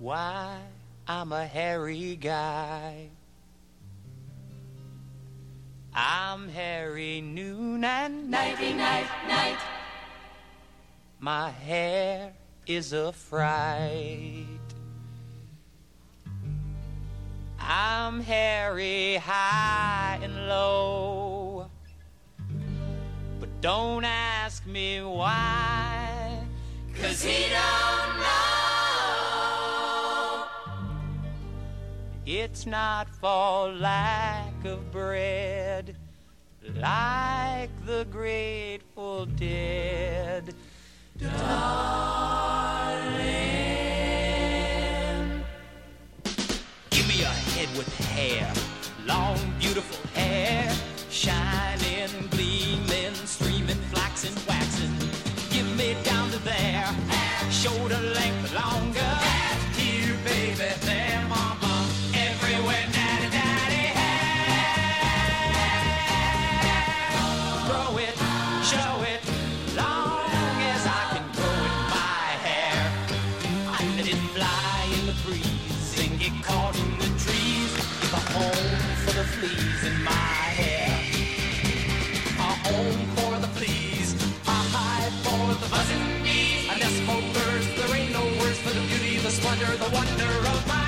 why I'm a hairy guy. I'm hairy noon and nighty night, night. My hair is a fright. I'm hairy high and low, but don't ask me why, 'cause he don't know. It's not for lack of bread, like the Grateful Dead. Darling, give me a head with hair, long, beautiful hair, shining, gleaming, streaming, flaxen, waxing. Give me down to there, shoulder length longer. Here, baby, there, mama, everywhere, daddy, daddy, hair. Grow it, show it, long as I can grow it, my hair. I let it fly in the breeze and get caught in the trees. A home for the fleas in my hair. A home for the fleas. A hive for the buzzing bees. A nest for birds. There ain't no words for the beauty, the splendor, the wonder of my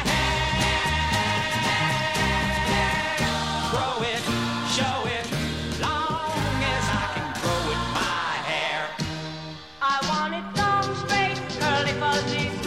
hair. Grow it, show it, long as I can grow it, my hair. I want it long, straight, curly, fuzzy,